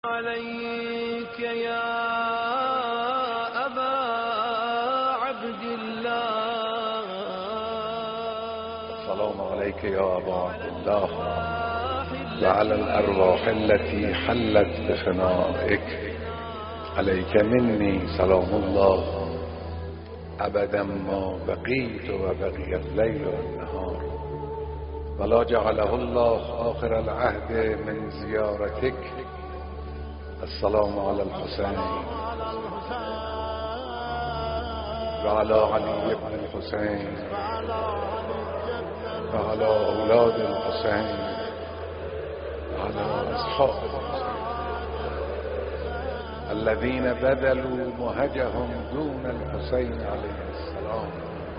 عليك يا أبا عبد الله السلام عليك يا أبا عبد الله وعلى الأرواح التي حلت بفنائك عليك مني سلام الله أبدا ما بقيت وبقي الليل والنهار ولا جعله الله آخر العهد من زيارتك. السلام على الحسين وعلى علي بن الحسين وعلى أولاد الحسين وعلى أصحاب الحسين الذين بذلوا مهجهم دون الحسين عليه السلام.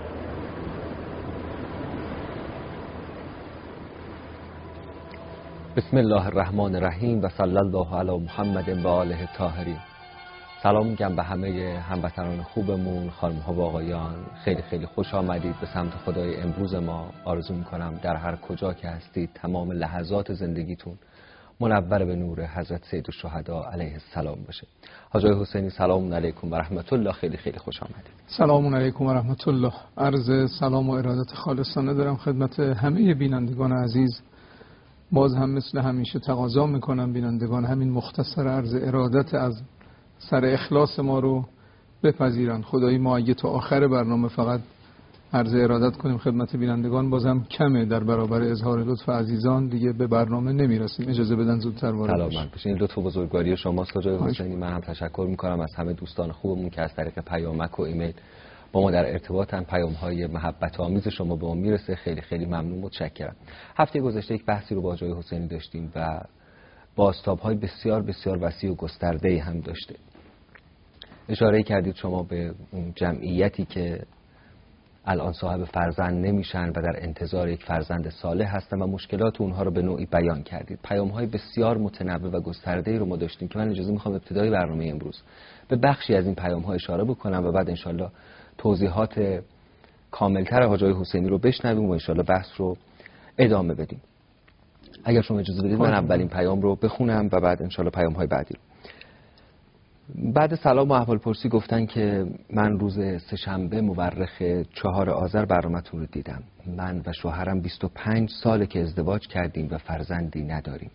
بسم الله الرحمن الرحیم و صلی الله علی محمد و آله الطاهرین. سلام میگم به همه هموطنان خوبمون، خانم ها و آقایان. خیلی خیلی خوش آمدید به سمت خدای امروز ما. آرزو میکنم در هر کجا که هستید تمام لحظات زندگیتون منور به نور حضرت سید الشهدا علیه السلام باشه. حاج آقای حسینی سلام علیکم و رحمت الله. خیلی خیلی خوش آمدید. سلام علیکم و رحمت الله. عرض سلام و ارادت خالصانه دارم خدمت همه بینندگان عزیز. باز هم مثل همیشه تقاضا میکنم بینندگان همین مختصر عرض ارادت از سر اخلاص ما رو بپذیرن. خدایی ما اگه تا آخر برنامه فقط عرض ارادت کنیم خدمت بینندگان بازم کمه در برابر اظهار لطف عزیزان، دیگه به برنامه نمیرسیم. اجازه بدن زودتر وارد بشیم. سلامت باشین. لطف و بزرگواری شماست حاج آقای حسینی. من هم تشکر میکنم از همه دوستان خوبمون که از طریق پیامک و ایمیل با ما در ارتباطن. پیام‌های محبت آمیز شما به ما میرسه. خیلی خیلی ممنون، متشکرم. هفته گذشته یک بحثی رو با حاج آقای حسینی داشتیم و بازتاب‌های بسیار بسیار وسیع و گسترده‌ای هم داشته. اشاره کردید شما به اون جمعیتی که الان صاحب فرزند نمیشن و در انتظار یک فرزند صالح هستن و مشکلات اونها رو به نوعی بیان کردید. پیام‌های بسیار متنوع و گسترده‌ای رو ما داشتیم که من اجازه می‌خوام ابتدای برنامه امروز به بخشی از این پیام‌ها اشاره بکنم و بعد انشالله توضیحات کاملتر حاج آقای حسینی رو بشنویم و انشالله بحث رو ادامه بدیم. اگر شما اجازه بدید من اولین پیام رو بخونم و بعد انشالله پیام‌های بعدی رو. بعد سلام و احوالپرسی گفتن که من روز سه‌شنبه مورخ 4 آذر برنامه‌تون رو دیدم. من و شوهرم 25 ساله که ازدواج کردیم و فرزندی نداریم.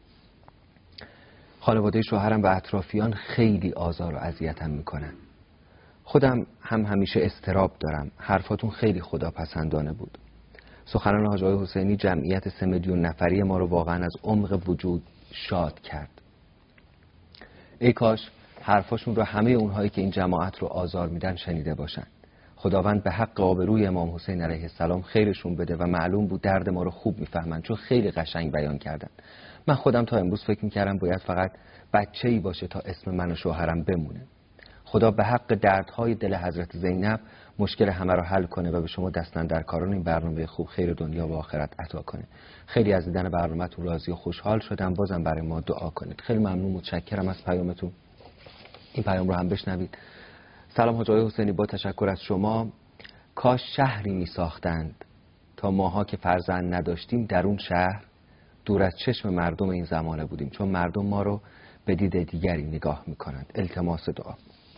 خانواده شوهرم و اطرافیان خیلی آزار و اذیتم میکنن. خودم هم همیشه اضطراب دارم. حرفاتون خیلی خداپسندانه بود. سخنان حاج آقای حسینی جمعیت 3 میلیون نفری ما رو واقعا از عمق وجود شاد کرد. ای کاش حرفاشون رو همه اونهایی که این جماعت رو آزار میدن شنیده باشن. خداوند به حق آبروی امام حسین علیه السلام خیرشون بده و معلوم بود درد ما رو خوب میفهمن چون خیلی قشنگ بیان کردن. من خودم تا امروز فکر میکردم باید فقط بچه‌ای باشه تا اسم من و شوهرم بمونه. خدا به حق دردهای دل حضرت زینب مشکل همه رو حل کنه و به شما دستاندرکاران این برنامه خوب خیر دنیا و آخرت عطا کنه. خیلی از دیدن برنامه‌تون راضی و خوشحال شدم. بازم برای ما دعا کنید. خیلی ممنون، متشکرم از پیامتون. این پیام رو هم بشنوید. سلام حاج آقای حسینی، با تشکر از شما. کاش شهری می ساختند تا ماها که فرزند نداشتیم در اون شهر دور از چشم مردم این زمانه بودیم، چون مردم ما رو به دید دیگری نگاه می کنند. التماس دعا.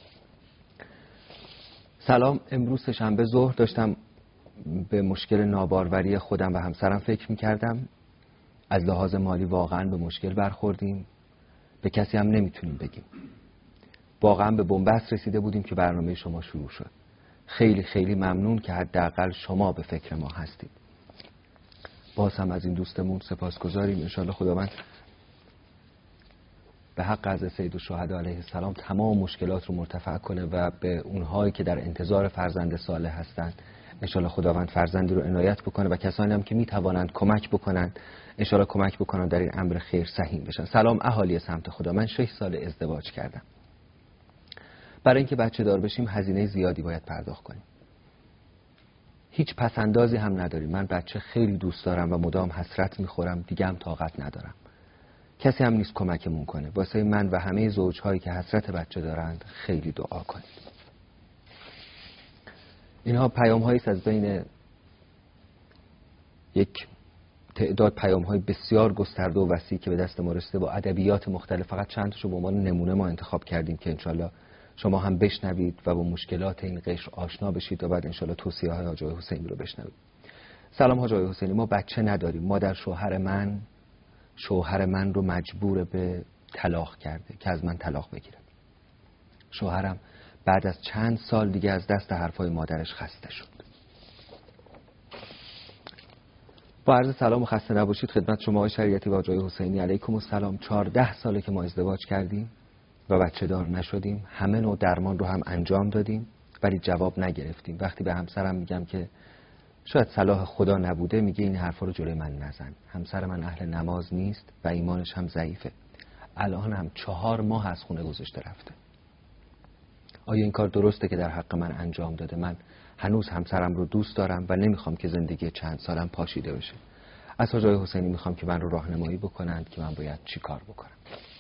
سلام، امروز سه‌شنبه ظهر داشتم به مشکل ناباروری خودم و همسرم فکر می کردم. از لحاظ مالی واقعا به مشکل برخوردیم. به کسی هم نمیتونیم بگیم. واقعا به بنبست رسیده بودیم که برنامه شما شروع شد. خیلی خیلی ممنون که حداقل شما به فکر ما هستید. باز هم از این دوستمون سپاسگزاریم. انشالله خداوند به حق حضرت سید الشهدا علیه السلام تمام مشکلات رو مرتفع کنه و به اونهایی که در انتظار فرزند صالح هستند انشالله خداوند فرزندی رو عنایت بکنه و کسانی هم که میتوانند کمک بکنند انشالله کمک بکنند در این امر خیر سهیم بشن. سلام اهالی سمت خدا. من 6 سال ازدواج کردم. برای اینکه بچه دار بشیم هزینه زیادی باید پرداخت کنیم. هیچ پسندازی هم نداریم. من بچه خیلی دوست دارم و مدام حسرت میخورم، دیگه هم طاقت ندارم. کسی هم نیست کمکمون کنه. واسه من و همه زوجهایی که حسرت بچه دارند خیلی دعا کنید. اینها پیام هایی از بین یک تعداد پیام‌های بسیار گسترده و وسیعی که به دست ما رسیده با ادبیات مختلف، فقط چند تاشو به عنوان نمونه ما انتخاب کردیم که انشالله شما هم بشنوید و با مشکلات این قشر آشنا بشید و بعد انشالله توصیه‌های حاج آقای حسینی رو بشنوید. سلام حاج آقای حسینی، ما بچه نداریم. مادر شوهر من رو مجبور به طلاق کرده که از من طلاق بگیره. شوهرم بعد از چند سال دیگه از دست حرفای مادرش خسته شد. با عرض سلام و خسته نباشید خدمت شما آقای شریعتی و حاج آقای حسینی علیکم السلام. 14 ساله که ما ازدواج کردیم و بچه دار نشدیم. همه نوع درمان رو هم انجام دادیم ولی جواب نگرفتیم. وقتی به همسرم میگم که شاید صلاح خدا نبوده، میگه این حرفا رو جلوی من نزن. همسر من اهل نماز نیست و ایمانش هم ضعیفه. الان هم 4 ماه از خونه گذاشته رفته. آیا این کار درسته که در حق من انجام داده؟ من هنوز همسرم رو دوست دارم و نمیخوام که زندگی چند سالم پاشیده بشه. از حاج آقای حسینی میخوام که من رو راهنمایی بکنند که من باید چی کار بکنم.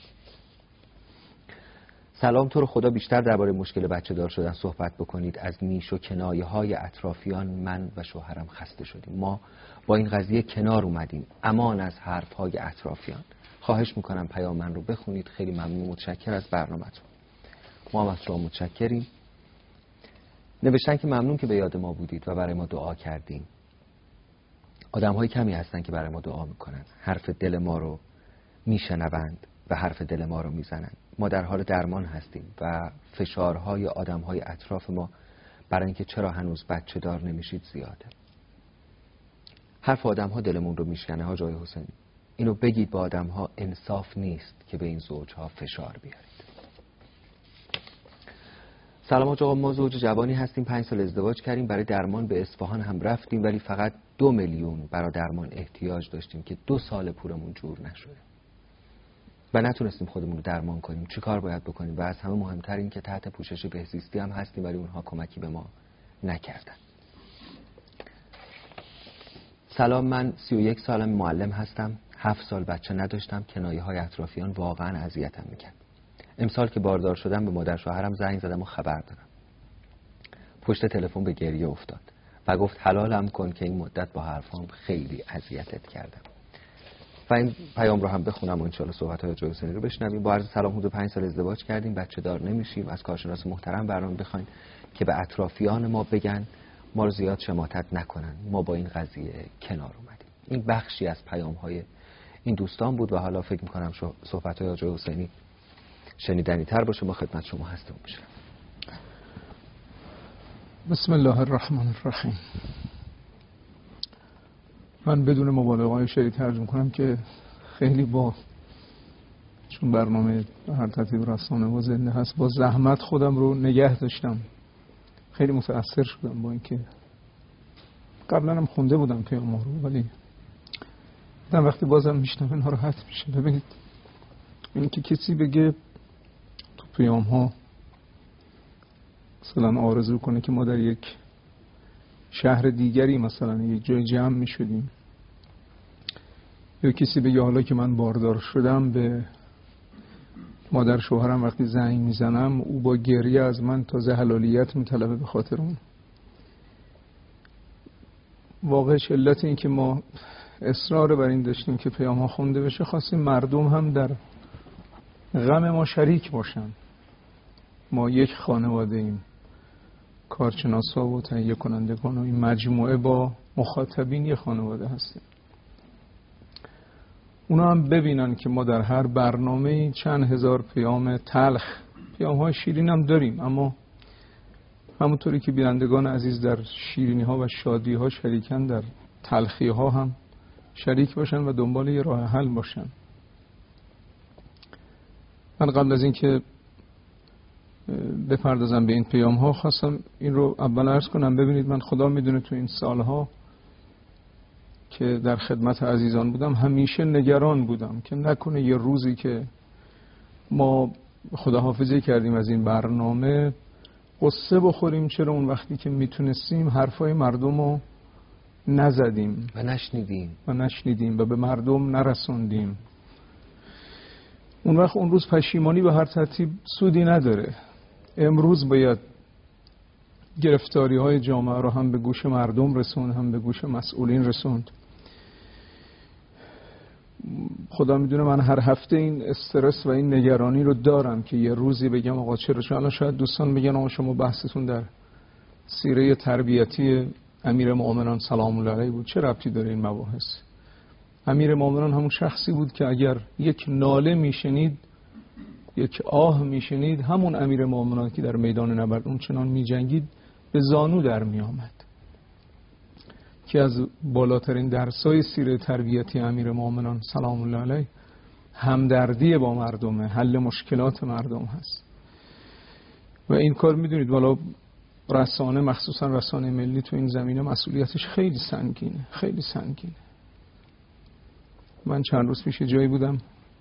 سلام، تو رو خدا بیشتر درباره مشکل بچه دار شدن صحبت بکنید. از نیش و کنایه های اطرافیان من و شوهرم خسته شدیم. ما با این قضیه کنار اومدیم. امان از حرف های اطرافیان. خواهش میکنم پیام من رو بخونید. خیلی ممنون، متشکر از برنامه‌تون. ما هم از شما متشکریم. نوشتن که ممنون که به یاد ما بودید و برای ما دعا کردیم. آدم‌های کمی هستن که برای ما دعا میکنن، حرف دل ما رو میشنوند و حرف دل ما رو میزنن. ما در حال درمان هستیم و فشارهای آدم‌های اطراف ما برای اینکه چرا هنوز بچه دار نمیشید زیاده. حرف آدم‌ها دلمون رو میشکنه. حاج آقای حسینی، اینو بگید به آدم‌ها، انصاف نیست که به این زوج‌ها فشار بیارید. سلام آقا، ما زوج جوانی هستیم، 5 سال ازدواج کردیم، برای درمان به اصفهان هم رفتیم ولی فقط 2 میلیون برای درمان احتیاج داشتیم که 2 سال پولمون جور نشده و نتونستیم خودمون رو درمان کنیم. چی کار باید بکنیم؟ و از همه مهمتر این که تحت پوشش بهزیستی هم هستیم ولی اونها کمکی به ما نکردن. سلام، من 31 سالم، معلم هستم، 7 سال بچه نداشتم. کنایه های اطرافیان واقعا اذیتم میکرد. امسال که باردار شدم به مادر شوهرم زنگ زدم و خبر دادم. پشت تلفن به گریه افتاد و گفت حلالم کن که این مدت با حرفام خیلی اذیتت کردم. و این پیام رو هم بخونم و انشالله صحبت های حاج حسینی رو بشنویم. با عرض سلام، حدود 5 سال ازدواج کردیم، بچه دار نمیشیم. از کارشناس محترم برنامه بخواین که به اطرافیان ما بگن ما رو زیاد شماتت نکنن، ما با این قضیه کنار اومدیم. این بخشی از پیام های این دوستان بود و حالا فکر میکنم صحبت های حاج حسینی شنیدنی تر باشه. ما خدمت شما هستیم. بسم الله الرحمن الرحیم. من بدون مبالغه های شعری ترجمه کنم که خیلی چون برنامه هر ترتیب رسانه و زنده هست با زحمت خودم رو نگه داشتم. خیلی متأثر شدم با اینکه قبلا هم خونده بودم پیام ها رو ولی دیدم وقتی بازم میشنم ناراحت میشه. ببینید اینکه کسی بگه تو پیام ها مثلا آرزو کنه که ما در یک شهر دیگری مثلا یک جای جمع می شدیم، یا کسی بگه حالا که من باردار شدم به مادر شوهرم وقتی زنگ میزنم او با گریه از من تازه حلالیت میطلبه به خاطر اون. واقعش علت این که ما اصرار بر این داشتیم که پیام ها خونده بشه، خواستیم مردم هم در غم ما شریک باشن. ما یک خانواده ایم، کارشناسا و تهیه کنندگان و این مجموعه با مخاطبین یک خانواده هستیم. اونا هم ببینن که ما در هر برنامه چند هزار پیام تلخ، پیام های شیرین هم داریم، اما همونطوری که بینندگان عزیز در شیرینی ها و شادی ها شریکن، در تلخی ها هم شریک باشن و دنبال یه راه حل باشن. من قبل از این که بپردازم به این پیام ها خواستم این رو اول عرض کنم. ببینید من خدا میدونه تو این سالها که در خدمت عزیزان بودم همیشه نگران بودم که نکنه یه روزی که ما خداحافظی کردیم از این برنامه قصه بخوریم چرا اون وقتی که میتونستیم حرفای مردم رو نزدیم و نشنیدیم و به مردم نرسوندیم. اون وقت اون روز پشیمانی به هر ترتیب سودی نداره. امروز باید گرفتاری های جامعه رو هم به گوش مردم رسوند، هم به گوش مسئولین رسوند. خدا میدونه من هر هفته این استرس و این نگرانی رو دارم که یه روزی بگم آقا چرا، چون الان شاید دوستان بگن آقا شما بحثتون در سیره تربیتی امیر مومنان سلام الله علیه بود، چه ربطی داره این مباحث؟ امیر مومنان همون شخصی بود که اگر یک ناله میشنید، یک آه میشنید، همون امیر مومنان که در میدان نبرد اون چنان میجنگید به زانو در میآمد. که از بالاترین درسای سیره تربیتی امیر مومنان سلام الله علیه همدردی با مردمه، حل مشکلات مردم هست. و این کار میدونید والا رسانه، مخصوصا رسانه ملی تو این زمینه مسئولیتش خیلی سنگینه، خیلی سنگینه. من چند روز پیش جایی بودم،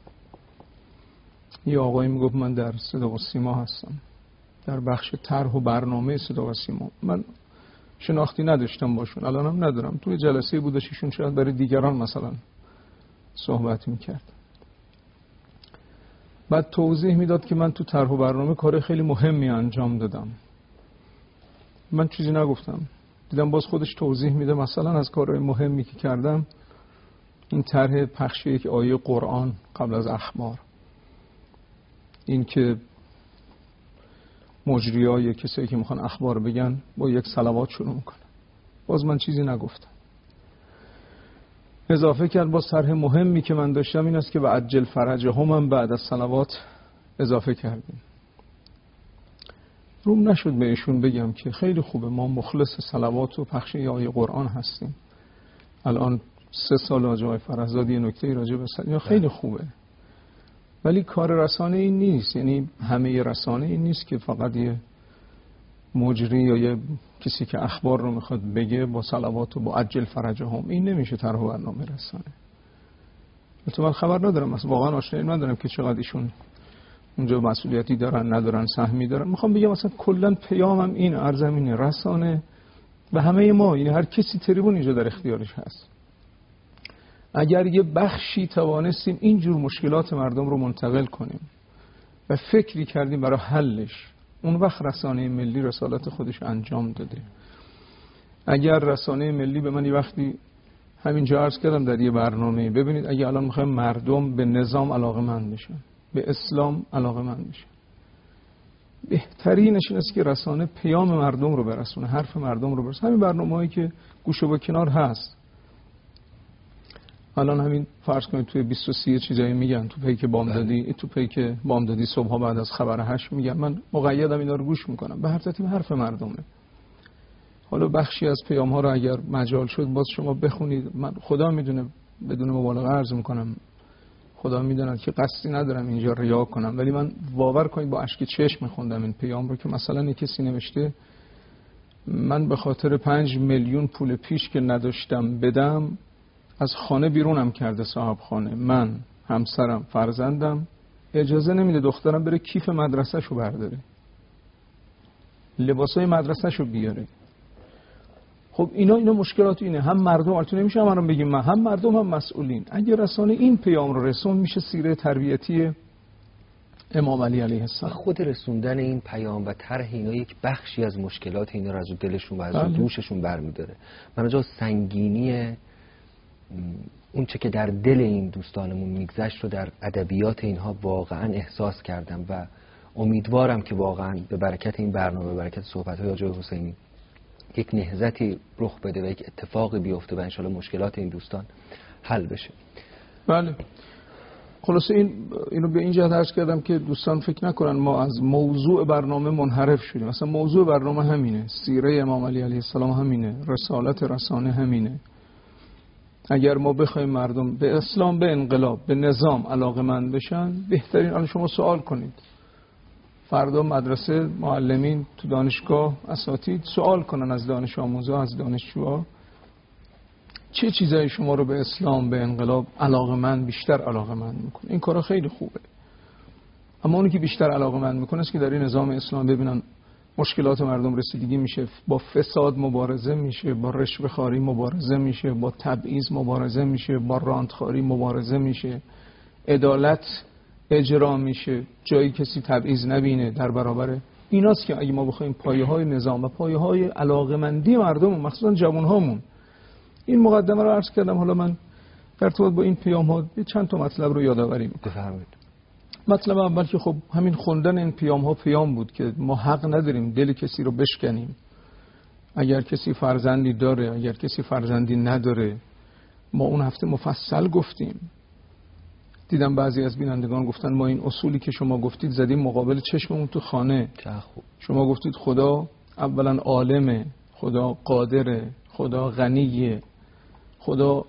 یه آقایی میگفت من در صدا و سیما هستم، در بخش طرح و برنامه صدا و سیما. من شناختی نداشتم باشون، الانم ندارم. توی جلسه بودششون شاید برای دیگران مثلا صحبت میکرد. بعد توضیح میداد که من تو طرح و برنامه کار خیلی مهمی انجام دادم. من چیزی نگفتم، دیدم باز خودش توضیح میده. مثلا از کارهای مهمی که کردم این طرح پخش یک آیه قرآن قبل از اخبار، این که مجریای کسایی که میخوان اخبار بگن با یک صلوات شروع میکنه. باز من چیزی نگفتم. اضافه کرد باز طرح مهمی که من داشتم این است که به عجل فرجهم هم بعد از صلوات اضافه کردیم. روم نشد به ایشون بگم که خیلی خوبه، ما مخلص صلوات و پخش آیه قرآن هستیم. الان 3 سال آقای فرزاد یه نکته راجع به یا خیلی خوبه، ولی کار رسانه این نیست. یعنی همه رسانه این نیست که فقط یه مجری یا یه کسی که اخبار رو میخواد بگه با صلوات و با عجل فرجهم، این نمیشه طرح و برنامه رسانه. البته من خبر ندارم، مثلا واقعا آشنایی ندارم که چقدر ایشون اونجا مسئولیتی دارن ندارن، سهمی دارن. میخوام بگم مثلا کلا پیامم این ارزمینه رسانه و همه ما، یعنی هر کسی تریبون اینجا در اختیارش هست. اگر یه بخشی توانستیم اینجور مشکلات مردم رو منتقل کنیم و فکری کردیم برای حلش، اون وقت رسانه ملی رسالت خودش انجام داده. اگر رسانه ملی به من یه وقتی همینجا عرض کردم در یه برنامه، ببینید اگه الان میخوایم مردم به نظام علاقه‌مند بشن، به اسلام علاقه‌مند بشن، بهترینش این است که رسانه پیام مردم رو برسونه، حرف مردم رو برسونه. همین برنامه‌هایی که گوشه و کنار هست الان، همین فرض کنید توی 23 چیزایی میگن، تو پیک بامدادی، تو پیک بامدادی صبحا بعد از خبر 8 میگن. من مقیدم اینا رو گوش میکنم، به هر ترتیب حرف مردمه. حالا بخشی از پیام ها رو اگر مجال شد باز شما بخونید. من خدا میدونه، بدون مبالغه عرض میکنم، خدا میدونه که قصدی ندارم اینجا ریا کنم، ولی من باور کنید با اشک چشم میخوندم این پیام رو که مثلا کسی نوشته من به خاطر 5 میلیون پول پیش که نداشتم بدم از خانه بیرونم کرده صاحب خانه، من، همسرم، فرزندم، اجازه نمیده دخترم بره کیف مدرسه‌شو برداره، لباسای مدرسه‌شو بیاره. خب اینا مشکلات اینه. هم مردم، البته نمیشه همون بگیم من، هم مردم هم مسئولین. اگه رسانه این پیام رو رسون میشه سیره تربیتی امام علی علیه السلام. خود رسوندن این پیام و طرح اینا یک بخشی از مشکلات اینا رو از دلشون و از دوششون برمی‌داره. من از سنگینی اون چه که در دل این دوستانمون میگذشت رو در ادبیات اینها واقعا احساس کردم و امیدوارم که واقعا به برکت این برنامه، به برکت صحبت‌های آقای حسینی یک نهضتی رخ بده و یک اتفاقی بیفته و انشالله مشکلات این دوستان حل بشه. بله. خلاصه اینو به این جهت عرض کردم که دوستان فکر نکنن ما از موضوع برنامه منحرف شدیم. مثلا موضوع برنامه همینه، سیره امام علی علیه السلام همینه، رسالت رسانه همینه. اگر ما بخوایم مردم به اسلام، به انقلاب، به نظام علاقه‌مند بشن، بهترین. الان شما سوال کنید فردا مدرسه، معلمین تو دانشگاه، اساتید سوال کنن از دانش آموزا، از دانشجوها چه چیزایی شما رو به اسلام، به انقلاب علاقه‌مند، بیشتر علاقه‌مند میکنه. این کارا خیلی خوبه، اما اونی که بیشتر علاقه‌مند میکنه است که در این نظام اسلام ببینن مشکلات مردم رسیدگی میشه، با فساد مبارزه میشه، با رشوه‌خواری مبارزه میشه، با تبعیض مبارزه میشه، با راندخواری مبارزه میشه، عدالت اجرا میشه، جایی کسی تبعیض نبینه در برابر ایناست که اگه ما بخوایم پایه‌های نظام و پایه‌های علاقه‌مندی مردم، مخصوصا جوان‌هامون، این مقدمه رو عرض کردم. حالا من در ارتباط با این پیام ها چند تا مطلب رو یادآوری میکنم. بفرمایید. مطلب اول که خب همین خوندن این پیام ها پیام بود که ما حق نداریم دل کسی رو بشکنیم. اگر کسی فرزندی داره، اگر کسی فرزندی نداره، ما اون هفته مفصل گفتیم. دیدم بعضی از بینندگان گفتن ما این اصولی که شما گفتید زدیم مقابل چشممون تو خانه. شما گفتید خدا اولا عالمه، خدا قادره، خدا غنیه، خدا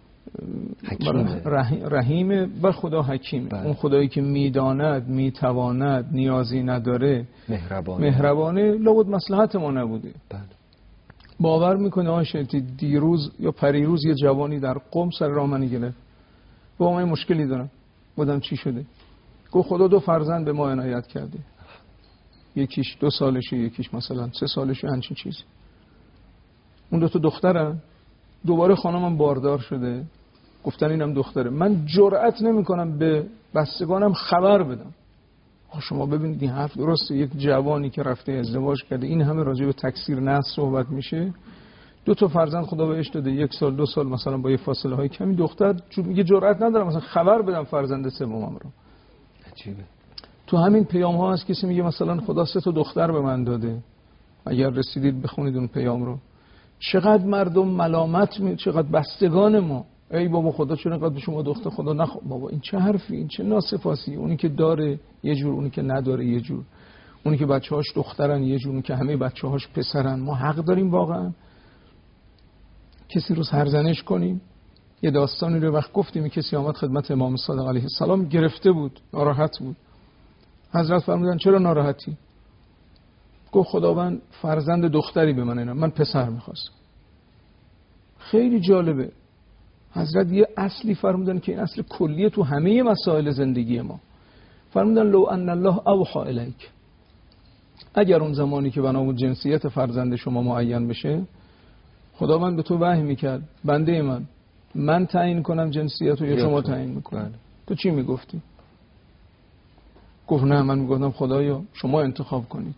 رحیمه و خدا حکیمه. بله. اون خدایی که میداند، میتواند، نیازی نداره، مهربانه، لابد مصلحت ما نبوده. بله. باور میکنه آشتی دیروز یا پریروز یه جوانی در قم سر راه منی گرفت، با من مشکلی دارم. بودم چی شده؟ گفت خدا 2 فرزند به ما عنایت کرده، یکیش 2 سالشه، یکیش مثلا 3 سالشه، همچین چیزی. اون 2 تا دخترن. دوباره خانمم باردار شده، گفتن اینم دختره. من جرئت نمیکنم به بستگانم خبر بدم. شما ببینید این حرف درسته؟ یک جوانی که رفته ازدواج کرده، این همه راجع به تکثیر نسل صحبت میشه، 2 تا فرزند خدا بهش داده، 1 سال 2 سال مثلا با یه فاصله های کمی، دختر میگه جرئت ندارم مثلا خبر بدم فرزند سومم رو. عجیبه. تو همین پیام ها هست کسی میگه مثلا خدا 3 تا دختر به من داده. اگر رسیدید بخونید اون پیام رو. چقدر مردم ملامت چقدر بستگان ما، ای بابا خدا چرا اینقدر به شما دختر خدا بابا این چه حرفی، این چه ناسپاسی. اونی که داره یه جور، اونی که نداره یه جور، اونی که بچه‌هاش دخترن یه جور، اونی که همه بچه‌هاش پسرن. ما حق داریم واقعا کسی رو سرزنش کنیم؟ یه داستانی رو وقت گفتیم، کسی آمد خدمت امام صادق علیه السلام، گرفته بود، ناراحت بود. حضرت فرمودن چرا ناراحتی؟ گفت خداوند فرزند دختری به من اینا، من پسر می‌خواستم. خیلی جالبه. حضرت یه اصلی فرمودن که این اصل کلیه تو همه مسائل زندگی ما. فرمودن لو ان الله اوحى الیک، اگر اون زمانی که بنابرای جنسیت فرزند شما معین بشه، خداوند به تو وحی میکرد بنده من تعیین کنم جنسیت رو یا شما تعیین میکنم، تو چی میگفتی؟ گفت نه، من میگفتم خدایا شما انتخاب کنید.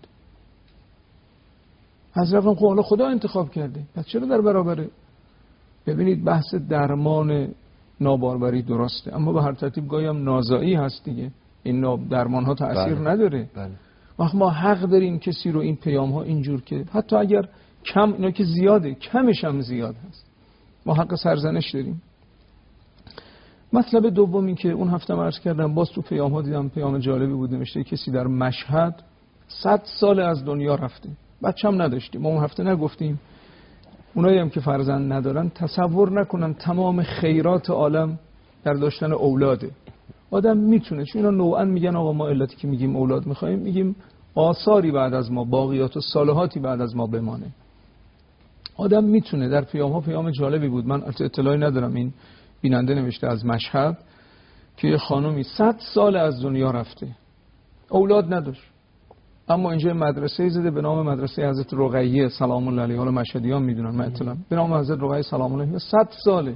حضرت خب حالا خدا انتخاب کرده، پس چرا در برابره؟ ببینید بحث درمان ناباروری درسته، اما به هر ترتیب گاهی هم نازایی هست دیگه. این درمان ها تأثیر نداره. وقت ما حق داریم کسی رو این پیام ها اینجور که حتی اگر کم، اینا که زیاده، کمش هم زیاد هست، ما حق سرزنش داریم. مطلب دومی که اون هفته عرض کردم، باز تو پیام ها دیدم پیام جالبی بود، نوشته کسی در مشهد 100 سال از دنیا رفته، بچه‌م نداشتیم. ما اون هفته نگفتیم اونایی هم که فرزند ندارن تصور نکنن تمام خیرات عالم در داشتن اولاده. آدم میتونه، چون اینا نوعا میگن آقا ما علتی که میگیم اولاد میخوایم، میگیم آثاری بعد از ما، باقیات و صالحاتی بعد از ما بمانه. آدم میتونه. در پیام ها پیام جالبی بود، من اطلاعی ندارم، این بیننده نوشته از مشهد که یه خانومی 100 سال از دنیا رفته، اولاد نداشت، اما اینجا مدرسه زده به نام مدرسه حضرت رقیه سلام الله علیها، حالا مشهدیان میدونن، من اطلاعم، به نام حضرت رقیه سلام الله علیها. 100 ساله،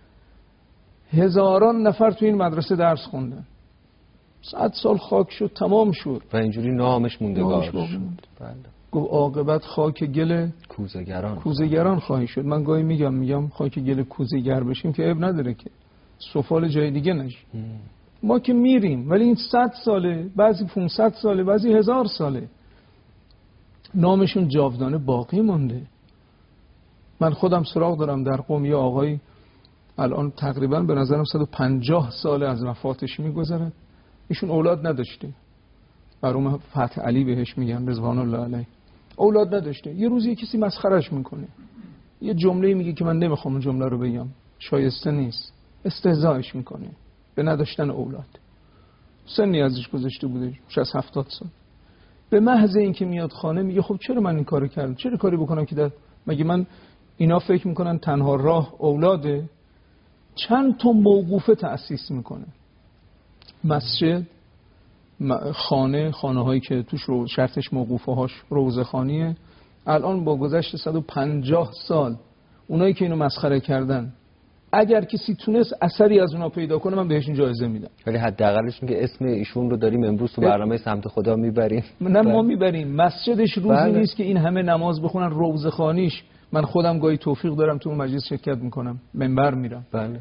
هزاران نفر تو این مدرسه درس خوندن. 100 سال خاک شد، تمام شد و اینجوری نامش موندگار شد. گفت عاقبت خاک گل کوزه‌گران خواهی شد. من گاهی میگم خاک گل کوزه‌گر بشیم که عیب نداره که سفال جای دیگه نشه. ما که میریم، ولی این 100 ساله، بعضی 500 ساله، بعضی 1000 ساله، نامشون جاودانه باقی مونده. من خودم سراغ دارم در قم یه آقای الان تقریبا به نظرم 150 ساله از وفاتش میگذره، ایشون اولاد نداشته. برام فتح علی بهش میگن رضوان الله علیه، اولاد نداشته. یه روزی کسی مسخرش میکنه، یه جمله میگه که من نمیخوام اون جمله رو بگم، شایسته نیست، استهزایش میکنه به نداشتن اولاد. سنی ازش گذشته بوده، 60-70 سال. به محض اینکه میاد خانه میگه خب چرا من این کارو کردم، چرا کاری بکنم که مگه من، اینا فکر میکنن تنها راه اولاده. چند تا موقوفه تأسیس میکنه، مسجد، خانه هایی که توش رو شرطش موقوفه هاش روزه خانیه. الان با گذشت 150 سال اونایی که اینو مسخره کردن، اگر کسی تونست اثری از اونا پیدا کنه من بهشون جایزه میدم. ولی حداقلش که اسم ایشون رو داریم امروز تو برنامه سمت خدا میبریم. نه ما میبریم. مسجدش روزی نیست که این همه نماز بخونن، روزه خانیش. من خودم گاهی توفیق دارم تو مجلس شرکت میکنم، منبر میرم. بله.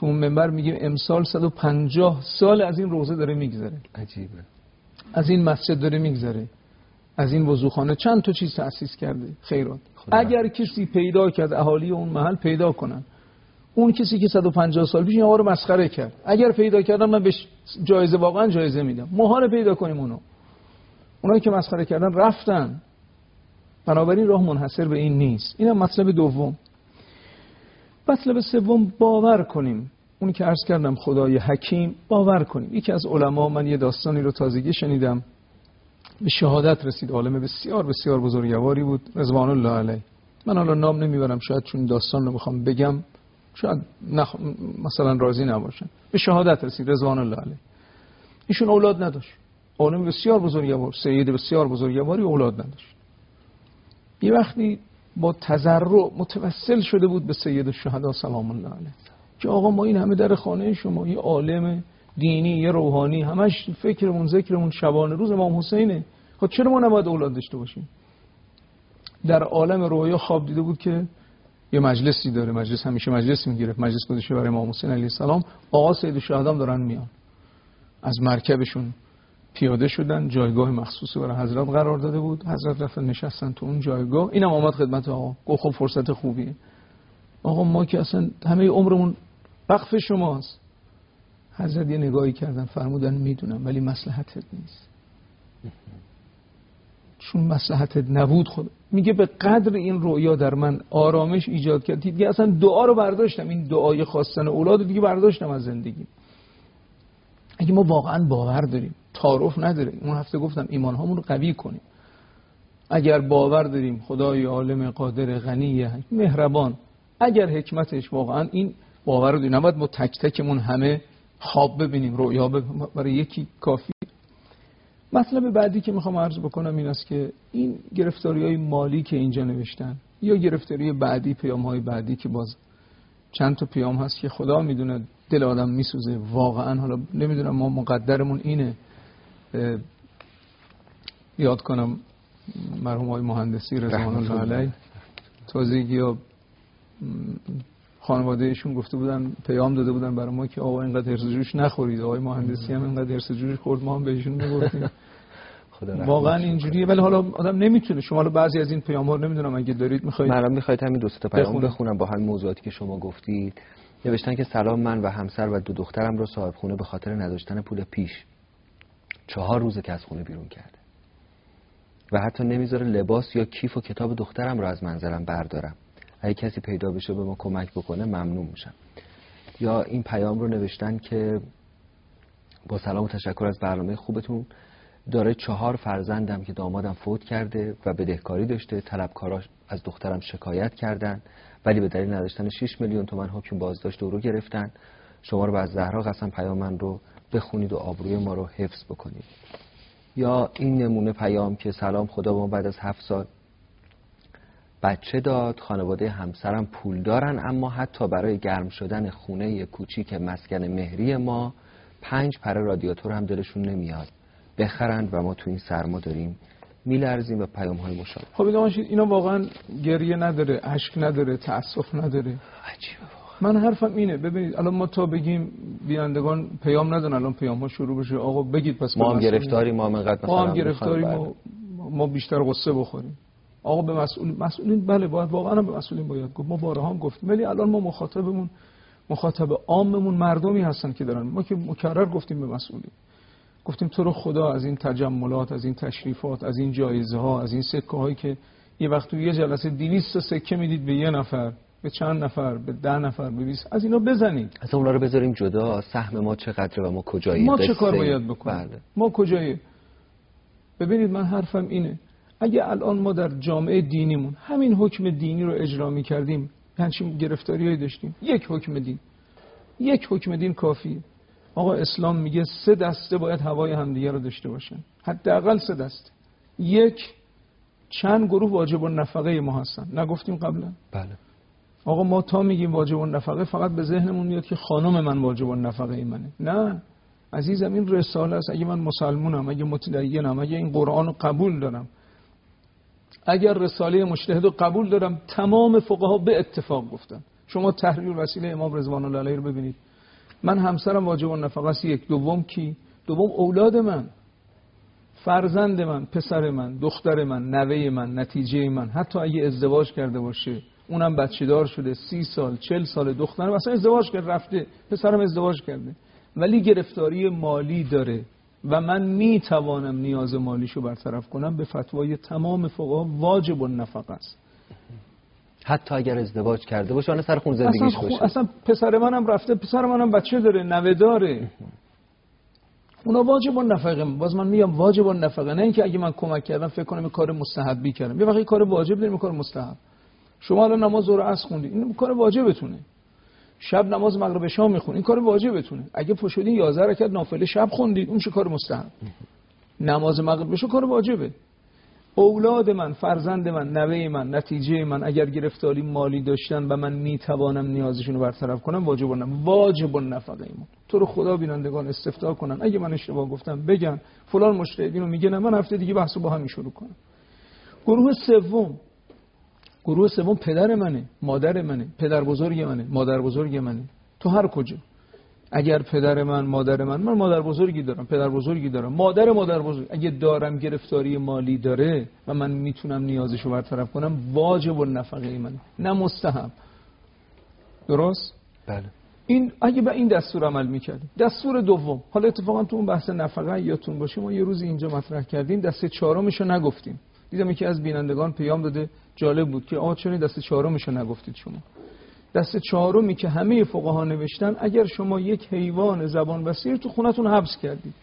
تو اون منبر میگیم امسال 150 سال از این روزه داره میگذره، عجیبه، از این مسجد داره میگذره، از این وضوخانه چند تا چیز تأسیس کرده خیرات. اگر کسی پیدا کرد اهالی اون محل پیدا کنن، اون کسی که 150 سال پیش این آقا رو مسخره کرد، اگر پیدا کردن من بهش جایزه، واقعا جایزه میدم. ماها رو پیدا کنیم، اونایی که مسخره کردن رفتن. بنابراین راه منحصر به این نیست. اینم مطلب دوم. مطلب سوم، باور کنیم. اون که عرض کردم خدای حکیم، باور کنیم. یکی از علما، من یه داستانی رو تازگی شنیدم، به شهادت رسید، عالم بسیار بسیار بزرگواری بود، رضوان الله علیه. من حالا نام نمیبرم، شاید چون داستان رو بخوام بگم شاید مثلا راضی نباشن. به شهادت رسید رضوان الله علیه. ایشون اولاد نداشت، عالم بسیار بزرگوار، سید بسیار بزرگواری، اولاد نداشت. یه وقتی با تضرع متوسل شده بود به سید الشهدا سلام الله علیه که آقا ما این همه در خانه شما، یه عالم دینی، یه روحانی، همش فکرمون ذکرمون شبانه روز امام حسینه، خب چرا ما نباید اولاد داشته باشیم؟ در عالم رویا خواب دیده بود که یه مجلسی داره، مجلس همیشه مجلس میگیره، مجلس گذاشته برای امام حسین علیه السلام. آقا سید الشهدا دارن میان، از مرکبشون پیاده شدن، جایگاه مخصوصی برای حضرت قرار داده بود، حضرت رفتن نشستن تو اون جایگاه. اینم آمد خدمت آقا، گفت خب فرصت خوبیه آقا، ما که اصلا همه عمرمون وقف شماست. حضرت یه نگاهی کردن، فرمودن میدونم ولی مصلحتت نیست. چون مصلحتت نبود، خود میگه به قدر این رؤیا در من آرامش ایجاد کرد دیگه اصلا دعا رو برداشتم، این دعای خواستن اولاد دیگه برداشتم از زندگی. اگه ما واقعا باور داریم، تعارف نداریم، اون هفته گفتم ایمان هامون رو قوی کنیم. اگر باور داریم خدای عالم قادر غنی مهربان، اگر حکمتش واقعا این باور رو داریم، نباید ما تک تکمون همه خواب ببینیم، رؤیا ببینیم، برای یکی کافی. مطلب بعدی که میخوام عرض بکنم این است که این گرفتاری‌های مالی که اینجا نوشتن یا گرفتاری بعدی، پیام‌های بعدی که باز چند تا پیام هست که خدا میدونه دل آدم میسوزه واقعا. حالا نمیدونم ما مقدرمون اینه. یاد کنم مرحوم آقای مهندسی رضوان الله علیه، تازگی‌ها خانوادهشون گفته بودن، پیام داده بودن برای ما که آقا اینقدر هرس جوش نخورید. آقای مهندسی هم اینقدر هرس جوش خورد، ما هم بهشون میگفتیم. واقعا اینجوریه. ولی حالا آدم نمیتونه. شما حالا بعضی از این پیام‌ها رو نمیدونم اگه دارید می‌خواید، من می‌خواید همین دو تا پیام بخونم با همین موضوعاتی که شما گفتید. نوشتن که سلام، من و همسر و 2 دخترم رو صاحب خونه به خاطر نداشتن پول پیش 4 روزه که از خونه بیرون کرده و حتی نمیذاره لباس یا کیف و کتاب دخترم رو از منزلم بردارم. اگه کسی پیدا بشه به ما کمک بکنه ممنون میشم. یا این پیام رو نوشتن که با سلام و تشکر از برنامه خوبتون، داره 4 فرزندم که دامادم فوت کرده و بدهکاری داشته، طلبکاراش از دخترم شکایت کردن ولی به دلیل نداشتن 6 میلیون تومان حکم بازداشت او رو گرفتن. شما رو به زهرا قسم پیام من رو بخونید و آبروی ما رو حفظ بکنید. یا این نمونه پیام که سلام، خدا به ما بعد از 7 سال بچه داد، خانواده همسرم پول دارن اما حتی برای گرم شدن خونه کوچیک مسکن مهری ما 5 پره رادیاتور هم دلشون نمیاد بخرند و ما تو این سرما داریم میلرزیم و پیام های مشابه. خب اینا واقعا گریه نداره، اشک نداره، تأسف نداره. عجیبه واقعا. من حرفم اینه، ببینید الان ما تا بگیم بینندگان پیام ندن، الان پیام ها شروع بشه آقا بگید پس ما هم گرفتاری، ما هم انقدر ما هم گرفتاری، ما بیشتر قصه بخوریم. آقا به مسئولین بله باید واقعا به مسئولین باید گفت. ما بارها هم گفتیم ولی الان ما مخاطب عاممون مردمی هستن که دارن. ما که مکرر گفتیم به مسئولین، گفتیم تو رو خدا از این تجملات، از این تشریفات، از این جایزه ها، از این سکه هایی که یه وقت تو یه جلسه 200 سکه میدید به 1 نفر، به چند نفر، به 10 نفر، به 20، از اینا بزنید. از اونا رو بذاریم جدا. سهم ما چقدره و ما کجاییم؟ ما چه کار باید بکنیم؟ بله. ما کجاییم؟ ببینید من حرفم اینه، اگه الان ما در جامعه دینیمون همین حکم دینی رو اجرا می‌کردیم، همچین گرفتاریایی داشتیم، یک حکم دین کافیه. آقا اسلام میگه 3 دسته باید هوای همدیگه رو داشته باشن، حداقل 3 دسته. 1 چند گروه واجب النفقه ما هستن، نگفتیم قبلا؟ بله. آقا ما تا میگیم واجب النفقه فقط به ذهنمون میاد که خانم من واجب النفقه منه. نه عزیزم، این رساله است. اگه من مسلمونم، اگه متدینم، اگه این قرآن رو قبول دارم، اگر رساله مجتهد رو قبول دارم، تمام فقها به اتفاق گفتن. شما تحریر وسیله امام رضوان الله علیه رو ببینید، من همسرم واجب النفقه است. یک. دوم کی؟ دوم اولاد من، فرزند من، پسر من، دختر من، نوه من، نتیجه من. حتی اگه ازدواج کرده باشه، اونم بچه دار شده، 30 سال 40 سال، دخترم اصلا ازدواج کرده رفته، پسرم ازدواج کرده، ولی گرفتاری مالی داره و من میتوانم نیاز مالیشو برطرف کنم، به فتوای تمام فقها واجب النفقه است. حتی اگر ازدواج کرده باشه، اون سر خون زندگیش باشه. اصلا پسر منم رفته، پسر منم بچه داره، نوه داره، اونا واجب النفقه. باز من میگم واجب النفقه، نه اینکه اگه من کمک کردم فکر کنم کار مستحبی کردم. یه وقتی کار واجب داریم، کار مستحب. شما الان نماز ظهر عصر خوندید، این کار واجبتونه. شب نماز مغرب عشا میخونید، این کار واجبتونه. اگه پشودین 11 رکعت نافله شب خوندید، اون چه کار مستحب. نماز مغرب عشا کار واجبه. اولاد من، فرزند من، نوه من، نتیجه من اگر گرفتاری مالی داشتن و من میتوانم نیازشون رو برطرف کنم، واجب النفقه ایمون. تو رو خدا بینندگان استفتاء کنن، اگه من اشتباه گفتم بگن، فلان مجتهد اینو میگه، نه من هفته دیگه بحثو با هم شروع کنم. گروه سوم پدر منه، مادر منه، پدر بزرگ منه، مادر بزرگ منه. تو هر کجا اگر پدر من، مادر من مادر بزرگی دارم، پدر بزرگی دارم، مادر بزرگ اگه دارم گرفتاری مالی داره و من میتونم نیازشو برطرف کنم، واجب النفقه منه، نه مستحب. درست؟ بله. این اگه به این دستور عمل میکردیم. دستور دوم، حالا اتفاقا تو اون بحث نفقه یادتون باشه ما یه روزی اینجا مطرح کردیم، دسته چهارمشو نگفتیم. دیدم یکی از بینندگان پیام داده، جالب بود که آقا چرا دسته چهارمشو نگفتید شما؟ دسته چهارمی که همه فقها نوشتن، اگر شما یک حیوان زبان بسیر تو خونتون حبس کردید،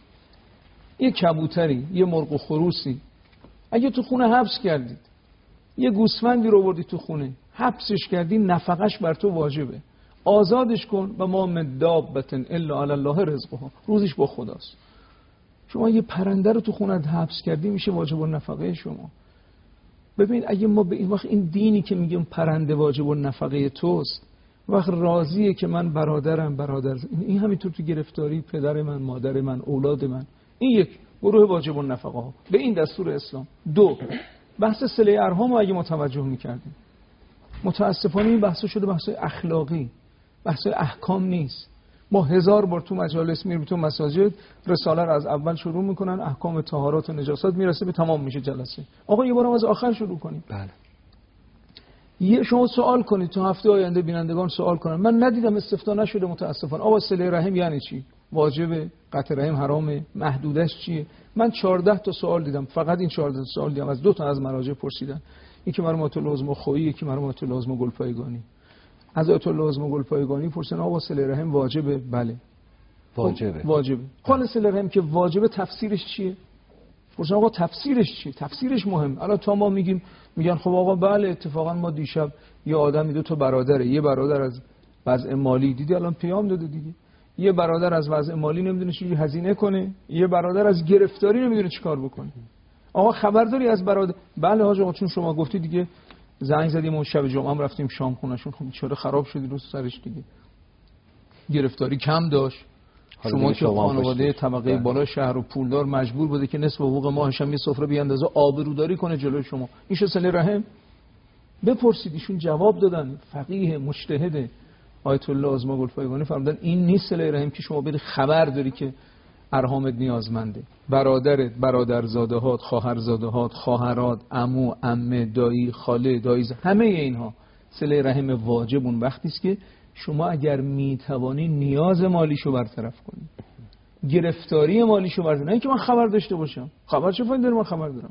یک کبوتری، یه مرغ و خروسی اگه تو خونه حبس کردید، یه گوسفندی رو آوردید تو خونه حبسش کردید، نفقش بر تو واجبه. آزادش کن و ما من دابة الا علی الله رزقها، روزش با خداست. شما یه پرنده رو تو خونت حبس کردی، میشه واجب النفقه شما. ببین اگه ما به این وقت این دینی که میگم پرنده واجب النفقه توست، وقت راضیه که من برادر این همینطور تو گرفتاری پدر من، مادر من، اولاد من. این یک گروه واجب النفقه ها به این دستور اسلام. دو، بحث صله ارحام رو اگه متوجه میکردیم، متاسفانه این بحث شده بحث اخلاقی، بحث احکام نیست. ما 1000 بار تو مجالس میریم، تو مساجد رساله رو از اول شروع میکنن، احکام طهارات و نجاست میرسه به تمام میشه جلسه. آقا یه بارم از آخر شروع کنیم. بله. یه شما سوال کنید، تو هفته آینده بینندگان سوال کنن. من ندیدم استفتاء نشده متاسفانه. آقا صله رحم یعنی چی؟ واجبه؟ قطع رحم حرامه؟ محدودش چیه؟ من 14 تا سوال دیدم، فقط این 14 تا سوال دیدم، از 2 تا از مراجع پرسیدن. یکی مرحومت العظما خویی، یکی مرحومت العظما گلپایگانی. از آیت الله العظما گلپایگانی پرسیدن آقا صله رحم واجبه؟ بله واجبه. حالا صله رحم که واجبه تفسیرش چیه؟ پرسیدن آقا تفسیرش چیه؟ تفسیرش مهم. الان تا ما میگن خب آقا بله اتفاقا ما دیشب یه آدمی 2 تا برادره، یه برادر از وضع مالی دیدی الان پیام داده دیگه، یه برادر از وضع مالی نمیدونه چجوری هزینه کنه، یه برادر از گرفتاری نمیدونه چیکار بکنه. آقا خبرداری از برادر؟ بله حاج آقا چون شما گفتی دیگه زنگ زدیم اون شب جمعه هم رفتیم شام خونه‌شون، خب چرا خراب شدی رو سرش دیگه، گرفتاری کم داشت. شما که خانواده طبقه بالا شهر و پولدار مجبور بوده که نصف حقوق ماهش هم یه سفره بیاندازه آبروداری کنه جلوی شما، این چه صله رحم؟ بپرسید، ایشون جواب دادن. فقیه مجتهد آیت الله العظما گلپایگانی فرمودن این نیست صله رحم که شما بری خبر داری که ارحامت نیازمنده، برادرت، برادرزاده‌هات، خواهرزاده‌هات، خواهرات، عمو، عمه، دایی، خاله، دایز، همه اینها صله رحم واجب اون وقتی است که شما اگر میتوانی نیاز مالیشو برطرف کنی، گرفتاری مالیشو برطرف، نه اینکه من خبر داشته باشم. خبر چه فایده داره من خبر دارم؟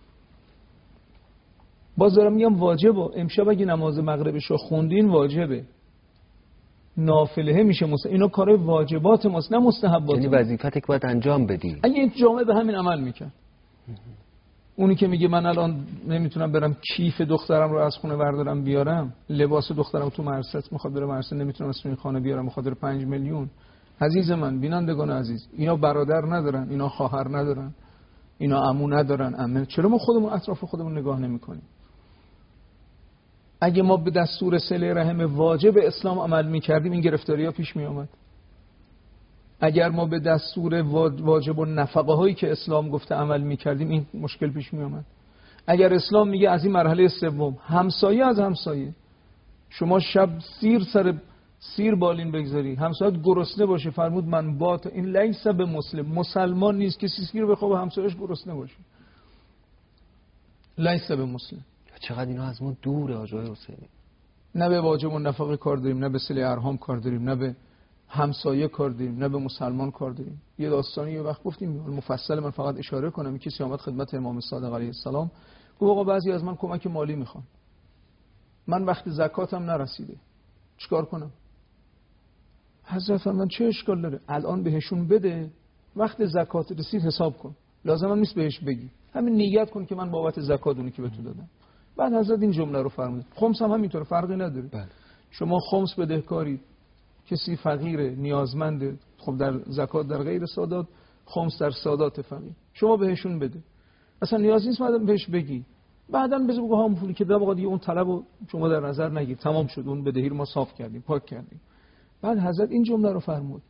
باز دارم میگم واجبه. امشب اگه نماز مغربشو خوندین واجبه، نافله میشه اینا کارهای واجبات ماست نه مستحبات. یعنی وظیفت که باید انجام بدی. اگه این جامعه به همین عمل میکرد، اونی که میگه من الان نمیتونم برم کیف دخترم رو از خونه بردارم بیارم، لباس دخترم تو مدرسه میخواد بره مدرسه نمیتونم از این خانه بیارم، میخواد 5 میلیون. عزیز من، بینندگان عزیز، اینا برادر ندارن، اینا خواهر ندارن، اینا عمو ندارن، عمه. چرا ما خودمون اطراف خودمون نگاه نمیکنیم؟ اگه ما به دستور صله رحم واجب اسلام عمل میکردیم این گرفتاری‌ها پیش میآمد. اگر ما به دستور واجب و نفقه هایی که اسلام گفته عمل میکردیم این مشکل پیش میآمد. اگر اسلام میگه از این مرحله سوم همسایه از همسایه، شما شب سیر سر سیر بالین بگذاری، همسایت گرسنه باشه، فرمود من بات این لیس به مسلم، مسلمان نیست کسی سیر بخوابه همسایش گرسنه باشه، لیس به مسلم. چقدر اینا از ما دوره آقای حسینی. نه به واجب و نفقه کار داریم، نه به صله ارحام کار داریم، نه به همسایه کار داریم، نه به مسلمان کار داریم. یه داستانی یه وقت گفتیم مفصل، من فقط اشاره کنم. کسی آمد خدمت امام صادق علیه السلام گفت آقا بعضی از من کمک مالی میخوان، من وقت زکاتم نرسیده، چیکار کنم؟ حضرت فرمان چه اشکال داره؟ الان بهشون بده، وقت زکات رسید حساب کن، لازم هم نیست بهش بگی، همین نیت کن که من بابت زکات اونی که به تو دادم. بعد حضرت این جمله رو فرمود. خمس هم همینطور، فرقی نداره. بله. شما خمس بدهکاری، کسی فقیره نیازمنده، خب در زکات در غیر سادات، خمس در سادات فقیر، شما بهشون بده، اصلا نیاز نیست بعدم بهش بگی، بعداً بذار بگو هم پولی که در واقع دیگه اون طلبو شما در نظر نگیر، تمام شد، اون بدهی رو ما صاف کردیم، پاک کردیم. بعد حضرت این جمله رو فرمود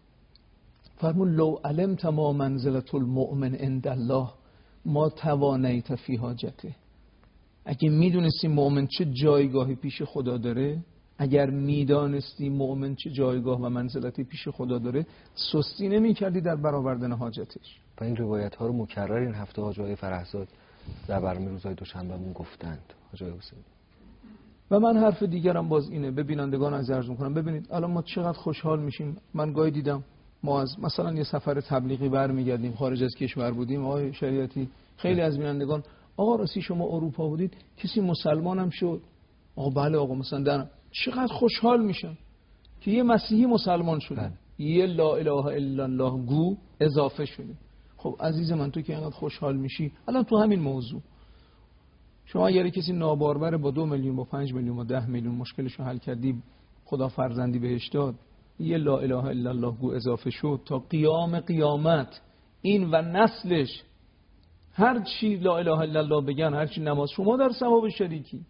لو علمت ما منزلت المؤمن عند الله ما توانیت فی حاجته. اگه میدونستی مؤمن چه جایگاهی پیش خدا داره، اگر میدانستی مؤمن چه جایگاه و منزلتی پیش خدا داره، سستی نمی‌کردی در برآوردن حاجتش. و این روایت ها رو مکرر این هفته حاجی فرهزاد در برنامه روزهای دوشنبهمون گفتند حاجی حسین. و من حرف دیگرم باز اینه، به بینندگان عرض می‌کنم ببینید الان ما چقدر خوشحال میشیم. من گاهی دیدم ما از مثلا یه سفر تبلیغی برمیگردیم، خارج از کشور بودیم، آقای شریعتی خیلی از بینندگان آقا راستی شما اروپا بودید کسی مسلمان هم شد؟ آقا بله آقا مثلا در چقدر خوشحال میشن که یه مسیحی مسلمان شده، یه لا اله الا الله گو اضافه شده. خب عزیز من تو که اینقدر خوشحال میشی، الان تو همین موضوع شما اگر کسی نابارور با 2 میلیون با 5 میلیون با 10 میلیون مشکلش رو حل کردی، خدا فرزندی بهش داد، یه لا اله الا الله گو اضافه شد، تا قیام قیامت این و نسلش هر چی لا اله الا الله بگن، هر چی نماز، شما در ثواب شریکی.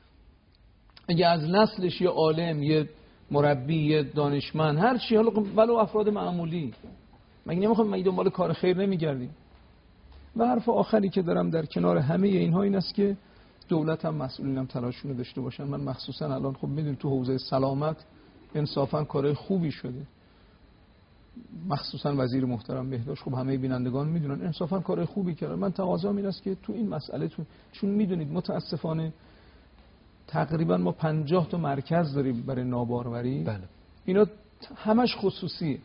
اگه از نسلش یه عالم، یه مربی، یه دانشمند، هر چی، حالا ولو افراد معمولی، مگه نمیخوام مگه دنبال کار خیر نمیگردیم؟ و حرف آخری که دارم در کنار همه اینها این است که دولت هم مسئولین هم تلاششون رو داشته باشن. من مخصوصا الان خب میدونید تو حوزه سلامت انصافا کارهای خوبی شده، مخصوصا وزیر محترم بهداشت، خب همه بینندگان میدونن انصافا کارهای خوبی کردن. من تقاضام این است که تو این مسئله چون میدونید متاسفانه تقریبا ما 50 تا مرکز داریم برای ناباروری. بله. اینا همش خصوصیه،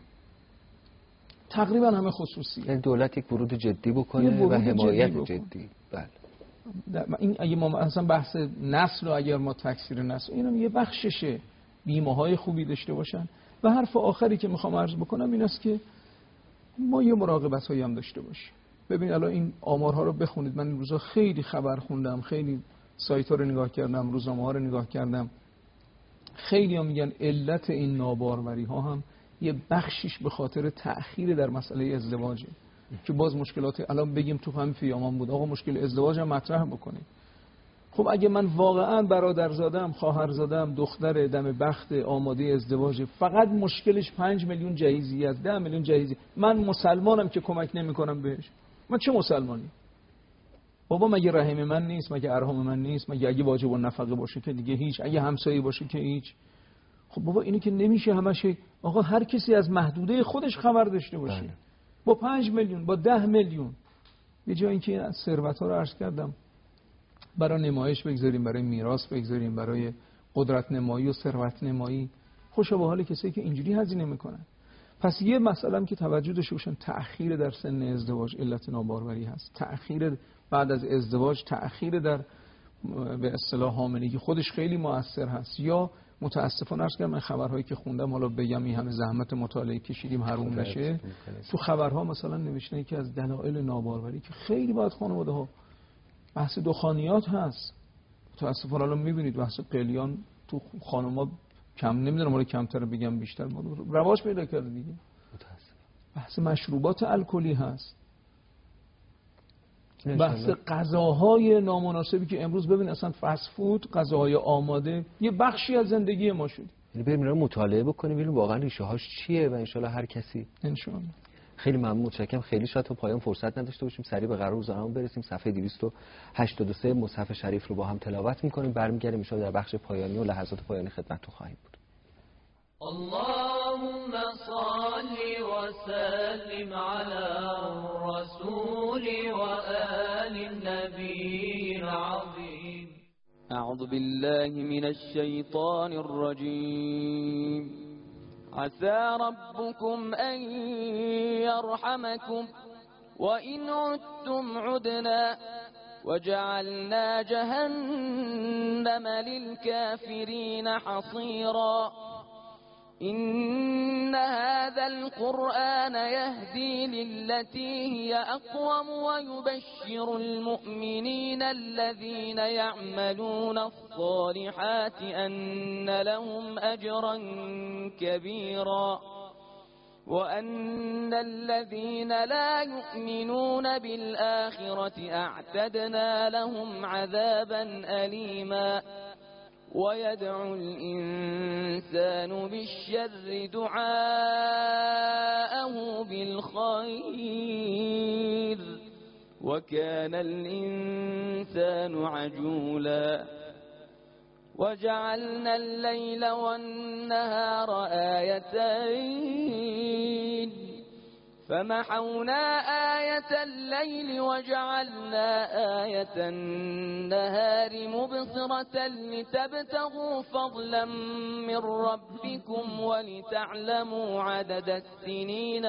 تقریبا همه خصوصی. یعنی دولت یک ورود جدی بکنه و حمایت جدی. بله. این اگه ما اصلا بحث نسل رو اگر ما تکثیر نسل، اینم یه بخششه، بیمه‌های خوبی داشته باشن. و حرف آخری که میخوام عرض بکنم این است که ما یه مراقبت‌هایی هم داشته باشیم. ببین الان این آمارها رو بخونید، من این روزا خیلی خبر خوندم، خیلی سایت‌ها رو نگاه کردم، روزنامه‌ها رو نگاه کردم، خیلی هم میگن علت این ناباروری‌ها هم یه بخشیش به خاطر تأخیر در مسئله ازدواجه، که باز مشکلات الان بگیم تو همین فیامان بود، آقا مشکل ازدواج هم مطرح بکنیم. خب اگه من واقعا برادرزادم، خواهرزادم، دختر دم بخت آماده ازدواج، فقط مشکلش 5 میلیون جهیزی از 10 میلیون جهیزی، من مسلمانم که کمک نمی‌کنم بهش، من چه مسلمانی؟ بابا مگه رحم من نیست؟ مگه ارحام من نیست؟ مگه اگه واجب النفقه باشه که دیگه هیچ، اگه همسایه باشه که هیچ؟ خب بابا اینی که نمیشه همش. آقا هر کسی از محدوده خودش خبر داشته باشه. بله. با 5 میلیون با 10 میلیون یه جایی اینکه این ثروت‌ها رو عرض کردم برای نمایش بگذاریم، برای میراث بگذاریم، برای قدرت نمایی و ثروت نمایی، خوشا به حال کسایی که اینجوری هزینه میکنن. پس یه مسئله هم که توجه داشته باشن، تأخیر در سن ازدواج علت ناباروری هست، تأخیر بعد از ازدواج، تأخیر در به اصطلاح حاملگی خودش خیلی مؤثر هست. یا متاسفانه عرض کردم من خبرهایی که خوندم، حالا بگم این همه زحمت مطالعه کشیدیم حروم نشه، تو خبرها مثلا نوشته که از دلایل ناباروری که خیلی باید خانواده‌ها، بحث دخانیات هست. متاسفانه الان می‌بینید بحث قلیان تو خانم‌ها کم، نمیدونم حالا کمتر بگم بیشتر، رواج پیدا کرده دیگه. بحث مشروبات الکلی هست، بحث غذاهای نامناسبی که امروز ببین اصلا فست فود، غذاهای آماده یه بخشی از زندگی ما شد. یعنی بریم اینا رو مطالعه بکنیم ببینیم واقعا ریشه هاش چیه و ان شاءالله هر کسی ان شاءالله. خیلی ممنون، متشکرم. خیلی شاید تا پایان فرصت نداشته باشیم، سریع به قرار روزانه‌مون برسیم. صفحه 283 مصحف شریف رو با هم تلاوت می‌کنیم، برمیگردیم ان شاءالله در بخش پایانی و لحظات پایانی خدمتتون خواهیم بود. اللهم صل وسلم على الرسول وآل النبي العظيم. أعوذ بالله من الشيطان الرجيم. عسى ربكم أن يرحمكم وإن عدتم عدنا وجعلنا جهنم للكافرين حصيرا. إن هذا القرآن يهدي للتي هي أقوم ويبشر المؤمنين الذين يعملون الصالحات أن لهم أجرا كبيرا وأن الذين لا يؤمنون بالآخرة أعتدنا لهم عذابا أليما. ويدعو الإنسان بالشر دعاءه بالخير وكان الإنسان عجولا. وجعلنا الليل والنهار آيتين فمحونا آية الليل وجعلنا آية النهار مبصرة لتبتغوا فضلا من ربكم ولتعلموا عدد السنين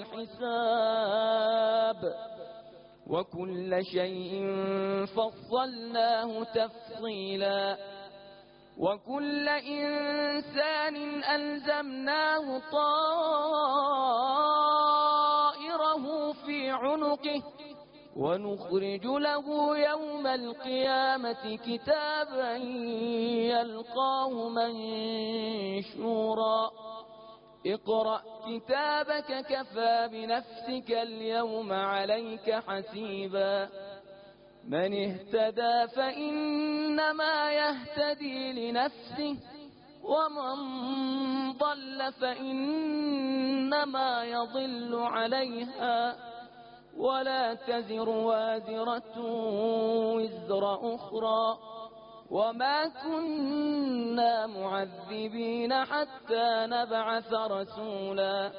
والحساب وكل شيء فصلناه تفصيلا. وكل إنسان ألزمناه طائره في عنقه ونخرج له يوم القيامة كتابا يلقاه منشورا. اقرأ كتابك كفى بنفسك اليوم عليك حسيبا. من اهتدى فإنما يهتدي لنفسه ومن ضل فإنما يضل عليها ولا تزر وازرة وزر أخرى وما كنا معذبين حتى نبعث رسولا.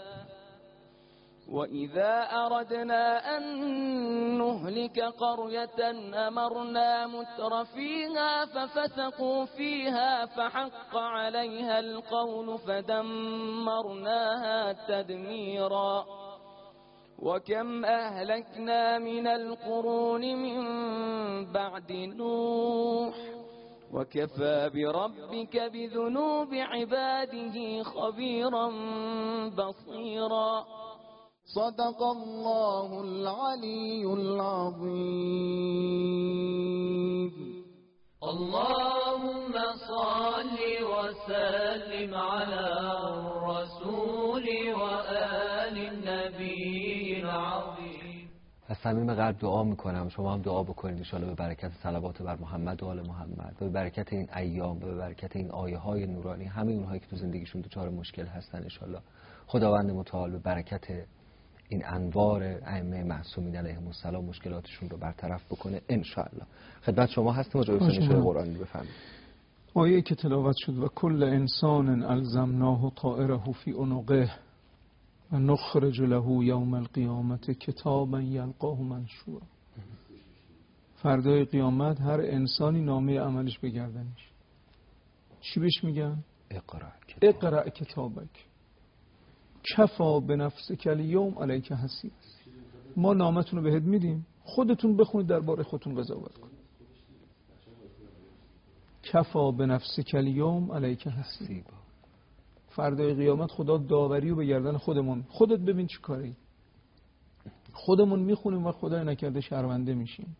وإذا أردنا أن نهلك قرية أمرنا متر فيها ففسقوا فيها فحق عليها القول فدمرناها تدميرا. وكم أهلكنا من القرون من بعد نوح وكفى بربك بذنوب عباده خبيرا بصيرا. صدق الله العلي العظيم. اللهم صل وسلم على الرسول وآل النبي العظيم. از صمیم قلب دعا میکنم شما هم دعا بکنید ان شاءالله به برکت صلوات بر محمد و آل محمد و به برکت این ایام و به برکت این آیه های نورانی همه اونهایی که تو زندگیشون دچار مشکل هستن ان شاءالله خداوند متعال به برکت این انوار ائمه معصومین علیهم السلام مشکلاتشون رو برطرف بکنه ان شاءالله. خدمت شما هستیم و جای سنی قرآنی بفرمایید. آیه که تلاوت شد و کل انسان الزمناه طائره فی عنقه و نخرج له یوم القیامت کتابا یلقاه منشورا. فردای قیامت هر انسانی نامه عملش به گردنش. چی بهش میگن؟ اقرأ کتابک کفا بنفسک الیوم علیک حسیب. ما نامتون رو بهت میدیم خودتون بخونید درباره خودتون قضاوت کنید. کفا بنفسک الیوم علیک حسیب. فردای قیامت خدا داوری رو به گردن خودت ببین چی کاری. خودمون میخونیم و خدای نکرده شرمنده میشیم.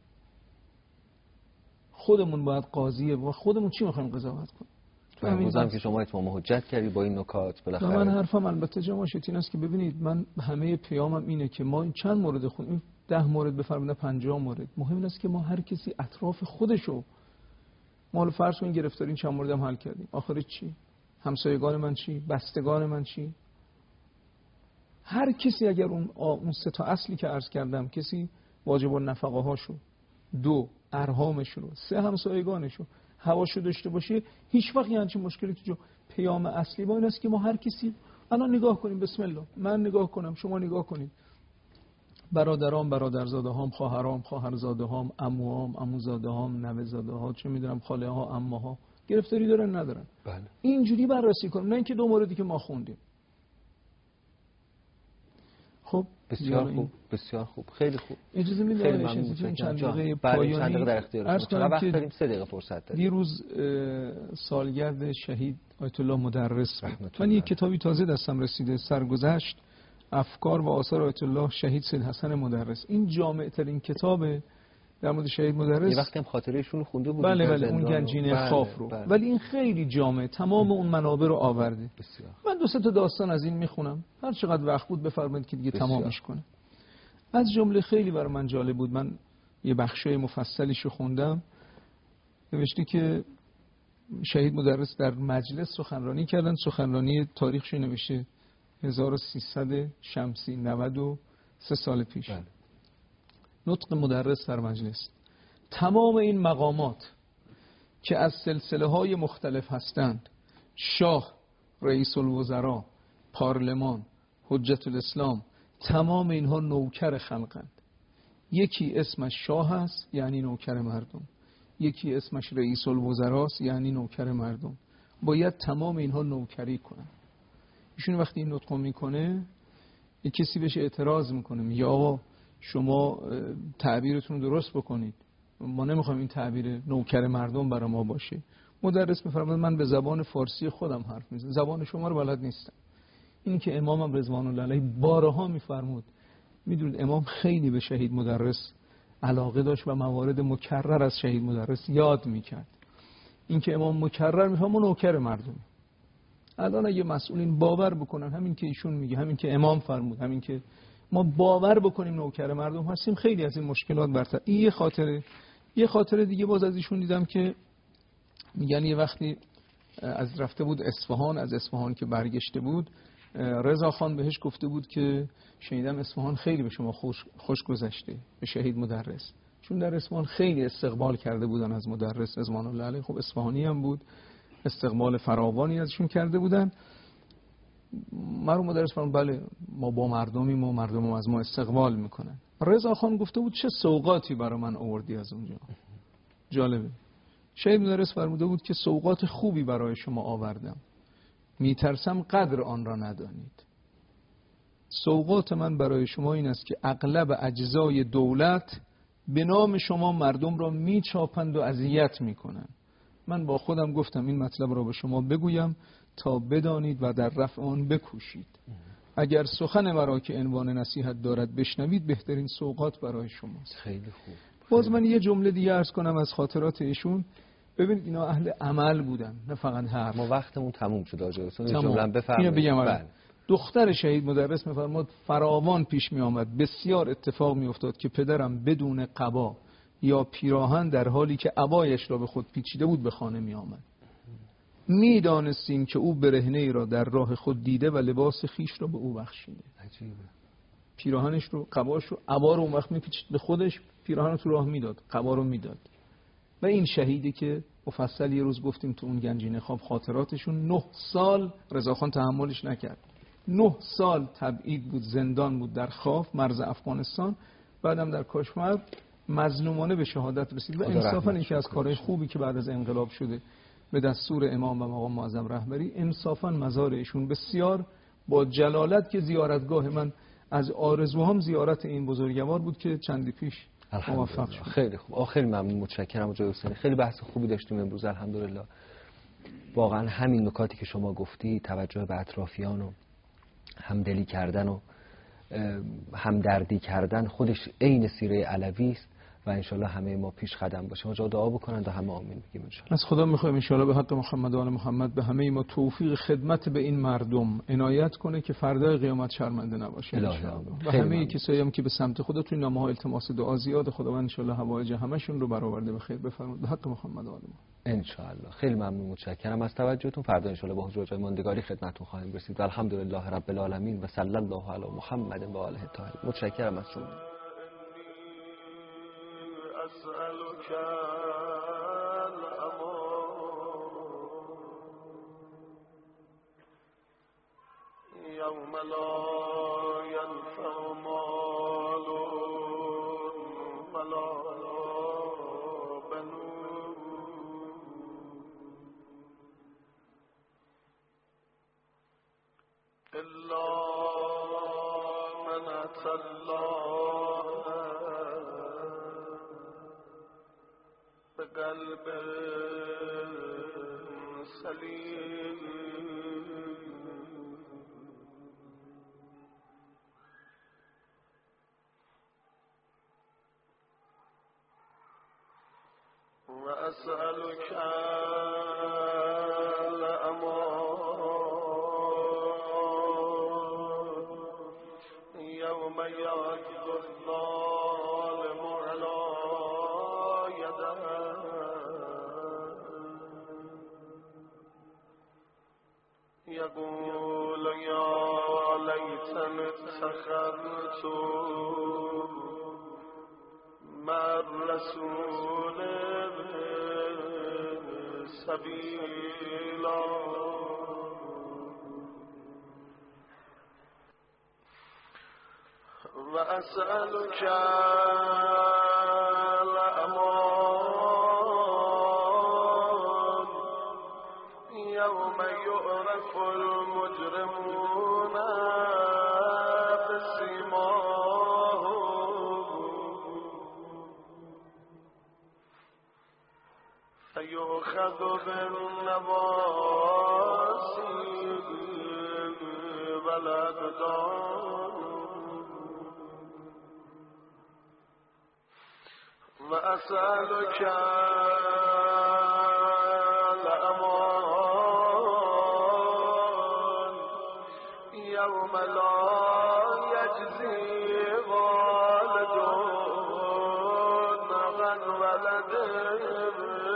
خودمون باید قاضیه و خودمون چی میخوایم قضاوت کنیم. امروزم که شما اتمام حجت کردی با این نکات بالاخره. من حرفم البته جماعت این است که ببینید من همه پیامم اینه که ما این چند مورد خونیم 10 مورد بفرمایید 50 مورد. مهم این است که ما هر کسی اطراف خودشو ما فرض کنیم گرفتارین چند موردم حل کردیم. آخرش چی؟ همسایگان من چی؟ بستگان من چی؟ هر کسی اگر اون سه تا اصلی که عرض کردم کسی واجب النفقه هاشو 2 ارحامشو 3 همسایگانشو هواشو داشته باشه، هیچ وقت همچین مشکلی تو پیام اصلی با این است که ما هر کسی الان نگاه کنیم، بسم الله، من نگاه کنم، شما نگاه کنید، برادرام، برادرزاده هام، خواهرام، خواهرزاده هام، عموام، عموزاده هام، نوه‌زاده ها، چه میدونم خاله ها، عمه ها گرفتاری دارن ندارن؟ بله. اینجوری بررسی کنیم، نه اینکه دو موردی که ما خوندیم. خب بسیار خوب، بسیار خوب، خیلی خوب. اجازه میدید آقای چند دقیقه پایانی در اختیارتون. چقدر وقت داریم؟ 3 دقیقه فرصت داریم. دیروز سالگرد شهید آیت الله مدرس بود. من یک کتابی تازه دستم رسیده، سرگذشت افکار و آثار آیت الله شهید سید حسن مدرس. این جامع ترین کتابه در مورد شهید مدرس. یه وقتی هم خاطره ایشون رو خونده بود. بله اون گنجینه خاف رو. ولی این خیلی جامع، تمام اون منابع رو آورده. بسیار. من 2 تا داستان از این میخونم، هر چقدر وقت بود بفرمایید که دیگه تمامش کنه. از جمله خیلی برای من جالب بود، من یه بخشای مفصلیش رو خوندم. نوشته که شهید مدرس در مجلس سخنرانی کردن، سخنرانی تاریخش نوشته 1300 شمسی 93 سال پیش. بله. نطق مدرس در مجلس، تمام این مقامات که از سلسله های مختلف هستند، شاه، رئیس الوزراء، پارلمان، حجت الاسلام، تمام اینها نوکر خلقند. یکی اسمش شاه است یعنی نوکر مردم، یکی اسمش رئیس الوزراء است یعنی نوکر مردم. باید تمام اینها نوکری کنن. ایشون وقتی این نطق میکنه، یک کسی بهش اعتراض میکنه، میگه آقا شما تعبیرتون رو درست بکنید، ما نمیخوایم این تعبیر نوکر مردم برای ما باشه. مدرس میفرماید من به زبان فارسی خودم حرف میزنم، زبان شما رو بلد نیستم. این که امامم رضوان الله علیه بارها میفرمود. میدونید امام خیلی به شهید مدرس علاقه داشت و موارد مکرر از شهید مدرس یاد میکرد. این که امام مکرر میفهمه نوکر مردم. الان اگه مسئولین باور بکنن همین که ایشون میگه، همین که امام فرمود، همین که ما باور بکنیم نوکر مردم هستیم، خیلی از این مشکلات برطرف. این یه خاطره دیگه باز از ایشون دیدم که میگن یه وقتی از رفته بود اصفهان، از اصفهان که برگشته بود، رضا خان بهش گفته بود که شنیدم اصفهان خیلی به شما خوش گذشته، به شهید مدرس، چون در اصفهان خیلی استقبال کرده بودن از مدرس رضوان الله علیه. خب اصفهانی هم بود، استقبال فراوانی ازشون کرده بودن. مرحوم مدرس فرمود بله ما با مردمیم و مردم از ما استقبال میکنن. رضا خان گفته بود چه سوغاتی برای من آوردی از اونجا. جالبه. شهید مدرس فرموده بود که سوغات خوبی برای شما آوردم، میترسم قدر آن را ندانید. سوغات من برای شما این است که اغلب اجزای دولت به نام شما مردم را میچاپند و اذیت میکنند. من با خودم گفتم این مطلب را به شما بگویم تا بدانید و در رفع آن بکوشید. اگر سخن مرا که عنوان نصیحت دارد بشنوید، بهترین سوغات برای شماست. خیلی خوب. باز من یه جمله دیگه عرض کنم از خاطرات ایشون. ببینید اینا اهل عمل بودن، نه فقط حرف. ما وقتمون تموم شد آقای حسینی، جمله بفرمایید. اینو بگم. دختر شهید مدرس میفرماد فراوان پیش می آمد، بسیار اتفاق می افتاد که پدرم بدون قبا یا پیراهن در حالی که عبایش را به خود پیچیده بود به خانه می آمد. می دانستیم که او برهنه ای را در راه خود دیده و لباس خیش را به او بخشیده. عجیبه. پیراهنش رو، قباش رو، عبا رو اون وقت می پیچید به خودش، پیراهن رو تو راه میداد، قبا رو میداد. و این شهیدی که مفصل یه روز گفتیم تو اون گنجینه خواب خاطراتشون، 9 سال رضاخان تحملش نکرد. 9 سال تبعید بود، زندان بود در خاف مرز افغانستان، بعدم در کاشمر مظلومانه به شهادت رسید. و انصافا این که از کارهای خوبی که بعد از انقلاب شده به دستور امام و مقام معظم رهبری، انصافا مزار ایشون بسیار با جلالت که زیارتگاه من از آرزوهام زیارت این بزرگوار بود که چندی پیش موفق شد. خیلی خوب. خیلی ممنون، متشکرم آقای حسینی. خیلی بحث خوبی داشتیم امروز الحمدلله. واقعا همین نکاتی که شما گفتی، توجه به اطرافیان و همدلی کردن و همدردی کردن، خودش عین سیره علوی است و انشالله همه ما پیش قدم باشیم. آقا دعا بکنند و همه آمین بگیم انشالله. از خدا میخوایم انشالله به حق محمد و آل محمد به همه ما توفیق خدمت به این مردم عنایت کنه که فردای قیامت شرمنده نباشه و همه کسایی هم که به سمت خدا توی نامه‌ها التماس دعا زیاد، خداوند انشالله حوایج همشون رو برآورده به خیر بفرماید به حق محمد و آل محمد انشالله. خیلی ممنون، متشکرم از توجهتون. فردا انشالله با حضور جای ماندگاری خدمتتون خواهیم رسید و الحمدلله رب العالمین و صلی الله علی محمد و آله الطاهرین. متشکرم از شما. أسألك الأمان يوم لا ينفع مال ولا بنون إلا من أتى الله بقلب سليم وأسألك الأمان يوم يعض الظالم على يده يقول يا ليتني اتخذت مع الرسول سبيلا وأسألك الأمان يوم يعرف المجرمون فيؤخذ بالنواصي والأقدام وأسألك الأمان يوم لا يجزي والد عن ولده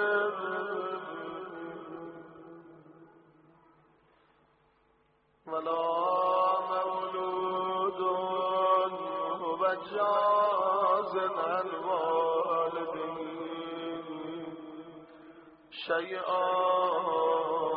ولا مولود هو جاز عن والده شيئا